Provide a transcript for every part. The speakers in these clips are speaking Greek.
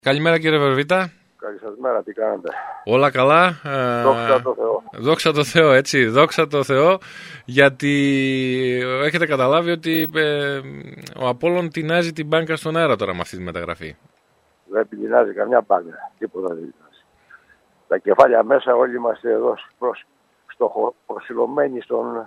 Καλημέρα κύριε Βερβίτα. Καλή σας μέρα, τι κάνετε? Όλα καλά. Δόξα τω Θεώ. Δόξα τω Θεώ, έτσι. Δόξα τω Θεώ, γιατί έχετε καταλάβει ότι ο Απόλλων τεινάζει την μπάνκα στον αέρα τώρα με αυτή τη μεταγραφή. Δεν τεινάζει καμιά μπάνκα, τίποτα δεν τεινάζει. Τα κεφάλια μέσα όλοι είμαστε εδώ προσιλωμένοι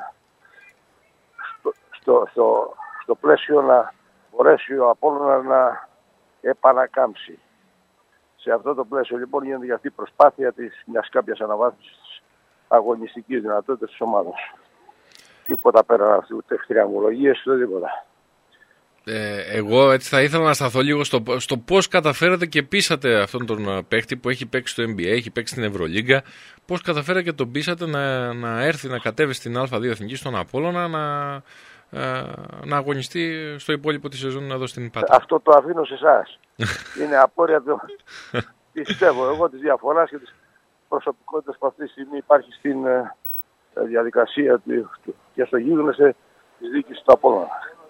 στο πλαίσιο να μπορέσει ο Απόλλωνας να επανακάμψει. Σε αυτό το πλαίσιο λοιπόν γίνεται για αυτή η προσπάθεια μιας κάποιας αναβάθμισης αγωνιστικής δυνατότητας της ομάδας. Τίποτα πέρα αυτού, ούτε εχθριαμολογίες, ούτε τίποτα. Εγώ έτσι θα ήθελα να σταθώ λίγο στο πώς καταφέρατε και πείσατε αυτόν τον παίχτη που έχει παίξει στο NBA, έχει παίξει στην Ευρωλίγκα. Πώς καταφέρατε και τον πείσατε να έρθει, να κατέβει στην Α2 Εθνική, στον Απόλλωνα, να αγωνιστεί στο υπόλοιπο της σεζόν εδώ στην Πάτρα. Αυτό το αφήνω σε εσάς. Είναι απόρρια πιστεύω εγώ της διαφοράς και της προσωπικότητας που αυτή τη στιγμή υπάρχει στην διαδικασία και στο γίγνεσθε της δίκης του Απόλλωνα.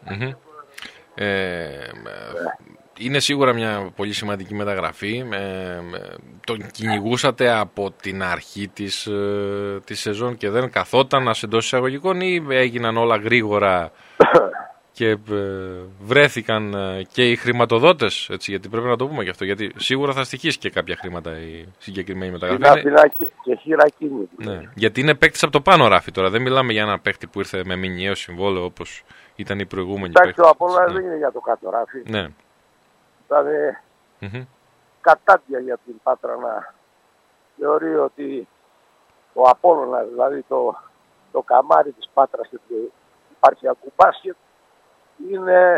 Είναι σίγουρα μια πολύ σημαντική μεταγραφή. Τον κυνηγούσατε από την αρχή της σεζόν και δεν καθόταν εντός εισαγωγικών, ή έγιναν όλα γρήγορα και βρέθηκαν και οι χρηματοδότες, έτσι, γιατί πρέπει να το πούμε και αυτό, γιατί σίγουρα θα στοιχήσει και κάποια χρήματα η συγκεκριμένη μεταγραφή. Και χειρακίνητη. Ναι, γιατί είναι παίκτης από το πάνω ράφι τώρα. Δεν μιλάμε για ένα παίκτη που ήρθε με μηνιαίο συμβόλαιο όπως ήταν οι προηγούμενοι παίκτες. Εντάξει, ο Απόλλωνας δεν είναι για το κάτω ράφι. Ναι. Ήταν κατάντια για την Πάτρα να θεωρεί ότι ο Απόλλωνας, δηλαδή το καμάρι της Πάτρας και του υπαρχιακού μπάσκετ, είναι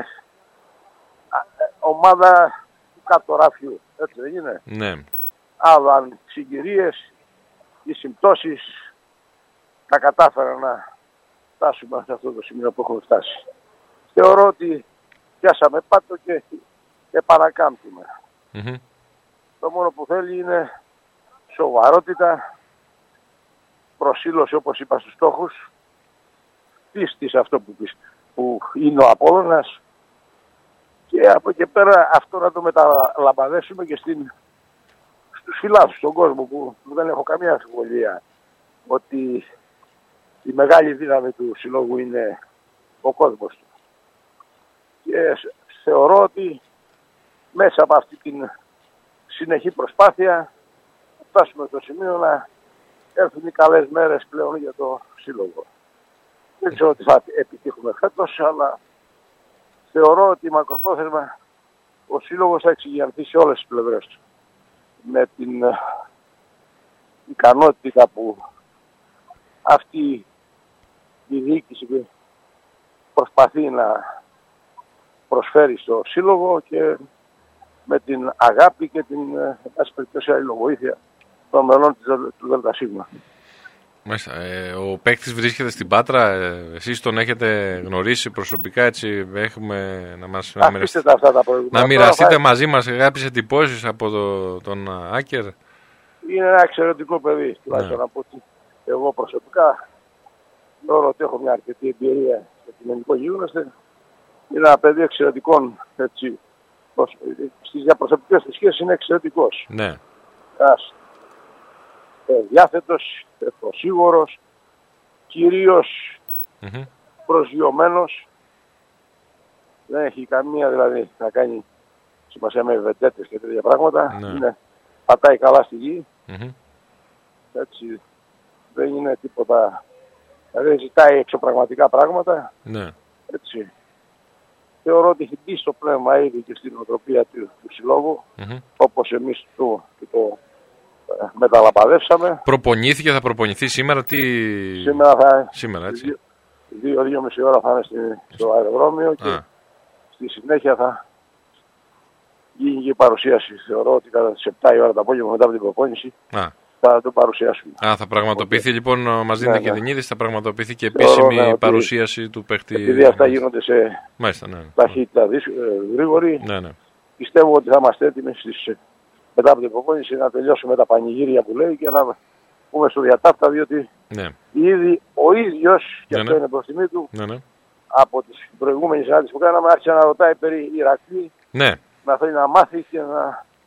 ομάδα του κάτω ράφιου. Έτσι δεν είναι? Ναι. Άλλο αν συγκυρίες ή συμπτώσεις τα κατάφεραν να φτάσουμε σε αυτό το σημείο που έχουμε φτάσει. Θεωρώ ότι πιάσαμε πάτο και επανακάμπτουμε. Το μόνο που θέλει είναι σοβαρότητα, προσήλωση, όπως είπα, στους στόχους, πίστη σε αυτό που είναι ο Απόλλωνας, και από εκεί πέρα αυτό να το μεταλαμπαδέσουμε και στους φιλάθλους, στον κόσμο, που δεν έχω καμία αμφιβολία ότι η μεγάλη δύναμη του συλλόγου είναι ο κόσμος του. Και θεωρώ ότι μέσα από αυτή την συνεχή προσπάθεια θα φτάσουμε στο σημείο να έρθουν οι καλές μέρες πλέον για το σύλλογο. Δεν ξέρω ότι θα επιτύχουμε φέτος, αλλά θεωρώ ότι μακροπρόθεσμα ο σύλλογος θα εξηγιανθεί σε όλες τις πλευρές του. Με την ικανότητα που αυτή η διοίκηση προσπαθεί να προσφέρει στο σύλλογο, και με την αγάπη και την αλληλοβοήθεια των μελών του ΔΣ. Μάλιστα. Ο παίκτης βρίσκεται στην Πάτρα, εσείς τον έχετε γνωρίσει προσωπικά, έτσι, έχουμε να μοιραστείτε μαζί μας κάποιες εντυπώσεις από τον Άκερ? Είναι ένα εξαιρετικό παιδί, τουλάχιστον από ότι εγώ προσωπικά θεωρώ ότι έχω μια αρκετή εμπειρία στο κοινωνικό γίγνεσθε. Είναι ένα παιδί εξαιρετικών, έτσι, στις διαπροσωπικές του σχέσεις είναι εξαιρετικός. Ναι. Διάθετος, προσίγωρος, κυρίως προσγειωμένος. Δεν έχει καμία δηλαδή να κάνει σημασία με βεντέτες και τέτοια πράγματα. Ναι. Πατάει καλά στη γη. Έτσι, δεν είναι τίποτα, δεν ζητάει εξωπραγματικά πράγματα. Ναι. Έτσι. Θεωρώ ότι έχει μπει στο πνεύμα ήδη και στην οτροπία του συλλόγου, όπως εμείς το μεταλαμπαδεύσαμε. Προπονήθηκε, θα προπονηθεί σήμερα? Σήμερα, έτσι. 2-2,5 ώρα θα είναι στο αεροδρόμιο και στη συνέχεια θα γίνει και η παρουσίαση. Θεωρώ ότι κατά τις 7 η ώρα το απόγευμα μετά από την προπόνηση θα το παρουσιάσουμε. Θα πραγματοποιηθεί λοιπόν, μας δίνετε και την είδηση, θα πραγματοποιηθεί και επίσημη παρουσίαση του παίχτη. Επειδή αυτά γίνονται σε ταχύτητα γρήγορη, πιστεύω ότι θα είμαστε έτοιμοι μετά από την προπόνηση να τελειώσουμε τα πανηγύρια που λέει και να πούμε στο διατάφτα, διότι ήδη ο ίδιος, και αυτό είναι προς τιμή του, από τις προηγούμενες συνάντησεις που κάναμε, άρχισε να ρωτάει περί Ηρακλή, να θέλει να μάθει και να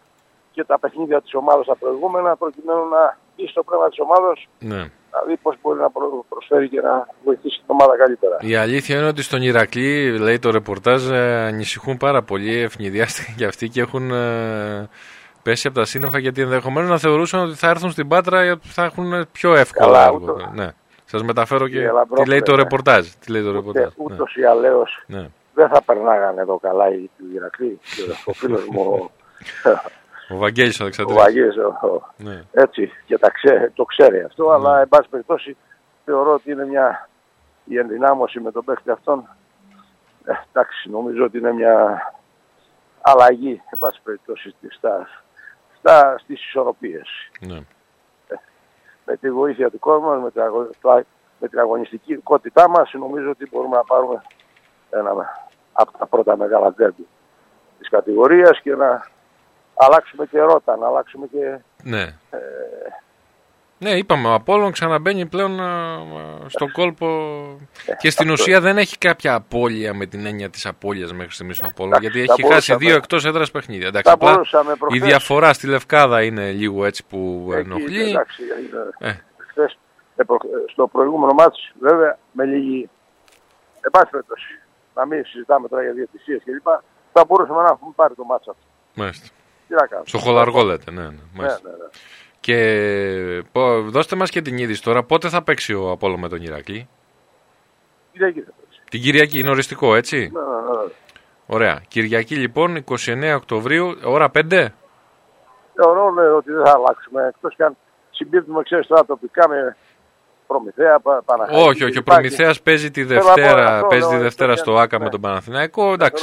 και τα παιχνίδια της ομάδας τα προηγούμενα, προκειμένου να μπει στο πνεύμα της ομάδας, Ναι. να δει πώς μπορεί να προσφέρει και να βοηθήσει την ομάδα καλύτερα. Η αλήθεια είναι ότι στον Ηρακλή, λέει το ρεπορτάζ, ανησυχούν πάρα πολύ, ευνηδιάστηκαν και αυτοί και έχουν πέσει από τα σύννεφα, γιατί ενδεχομένως να θεωρούσαν ότι θα έρθουν στην Πάτρα γιατί θα έχουν πιο εύκολα έργο. Ναι. Σας μεταφέρω και τι λέει το ρεπορτάζ. Ούτως ή αλλιώς δεν θα περνάγανε εδώ καλά οι Ηρακλοί. Ο φίλος μου ο Βαγγέλης ο Αλεξανδρής. Ναι. Έτσι, και το ξέρει αυτό, αλλά εν πάση περιπτώσει θεωρώ ότι είναι η ενδυνάμωση με τον παίκτη αυτόν. Εντάξει, νομίζω ότι είναι μια αλλαγή, εν πάση περιπτώσει, στις ισορροπίες. Ναι. Με τη βοήθεια του κόσμου, με την αγωνιστικότητά μας, νομίζω ότι μπορούμε να πάρουμε ένα από τα πρώτα μεγάλα ντέρμπι της κατηγορίας και να αλλάξουμε και ρότα, να αλλάξουμε και... Ναι. Ναι, είπαμε, ο Απόλλων ξαναμπαίνει πλέον στον κόλπο και στην ουσία δεν έχει κάποια απώλεια με την έννοια της απώλειας μέχρι στιγμής ο Απόλλων, γιατί έχει χάσει 2 εκτός έδρας παιχνίδια. Εντάξει, απλά η διαφορά στη Λευκάδα είναι λίγο έτσι που ενοχλεί. Εντάξει, χθες, στο προηγούμενο μάτς, βέβαια, με λίγη επάσπετωση, να μην συζητάμε τώρα για διαιτησίες κλπ. Θα μπορούσαμε να έχουμε πάρει το μάτς αυτό. Μάλιστα. Τι να κάνουμε. Στο χολαργό λέτε, ναι. Ναι. Και δώστε μας και την είδηση τώρα, πότε θα παίξει ο Απόλλων με τον Ηρακλή? Κυριακή θα παίξει. Την Κυριακή, είναι οριστικό, έτσι? Ναι. Ωραία. Κυριακή λοιπόν, 29 Οκτωβρίου, ώρα 5. Θεωρώ ότι δεν θα αλλάξουμε, εκτός και αν συμπίπτουμε, ξέρεις, τώρα τοπικά με Προμηθέα, Παναθηναϊκό. Όχι, ο Προμηθέας παίζει τη Δευτέρα, στο ΆΚΑ με τον Παναθηναϊκό, εντάξει.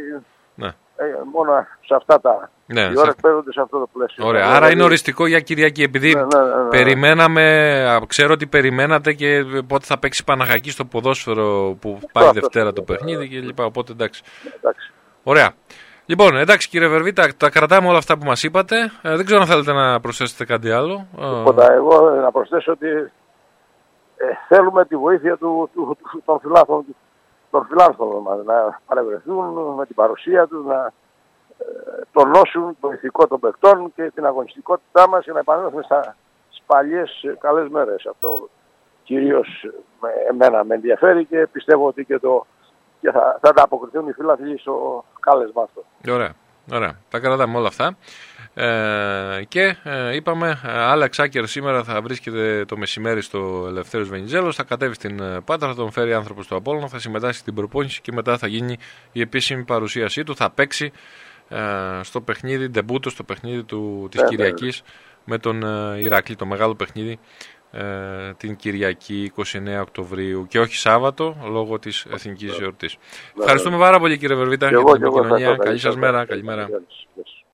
Μόνο σε αυτά τα οι ώρες παίζονται σε αυτό το πλαίσιο. Ωραία, άρα είναι οριστικό για Κυριακή. Επειδή περιμέναμε, ξέρω ότι περιμένατε και πότε θα παίξει Παναχαϊκή στο ποδόσφαιρο που πάει Δευτέρα το παιχνίδι και λοιπά. Οπότε εντάξει. Ωραία. Λοιπόν, εντάξει κύριε Βερβίτα, τα κρατάμε όλα αυτά που μας είπατε. Δεν ξέρω αν θέλετε να προσθέσετε κάτι άλλο. Εγώ να προσθέσω ότι θέλουμε τη βοήθεια των φιλάνθρωπων μας να παρευρεθούν με την παρουσία τους, να τονώσουν το ηθικό των παιχτών και την αγωνιστικότητά μας για να επανέλθουμε στις παλιές καλές μέρες. Αυτό κυρίως εμένα με ενδιαφέρει και πιστεύω ότι και θα ανταποκριθούν οι φίλαθλοι στο κάλεσμα αυτό. Ωραία. Τα κρατάμε όλα αυτά. Και είπαμε, Άλεξ Άκερ σήμερα θα βρίσκεται το μεσημέρι στο Ελευθέριος Βενιζέλος, θα κατέβει στην Πάτρα, θα τον φέρει άνθρωπος του Απόλλωνα, θα συμμετάσχει στην προπόνηση και μετά θα γίνει η επίσημη παρουσίασή του. Θα παίξει στο παιχνίδι, ντεμπούτο στο παιχνίδι της Κυριακής με τον Ηρακλή, το μεγάλο παιχνίδι την Κυριακή 29 Οκτωβρίου και όχι Σάββατο λόγω της εθνικής εορτής. Ευχαριστούμε πάρα πολύ κύριε Βερβίτα για την επικοινωνία. Καλή σας μέρα. Καλημέρα.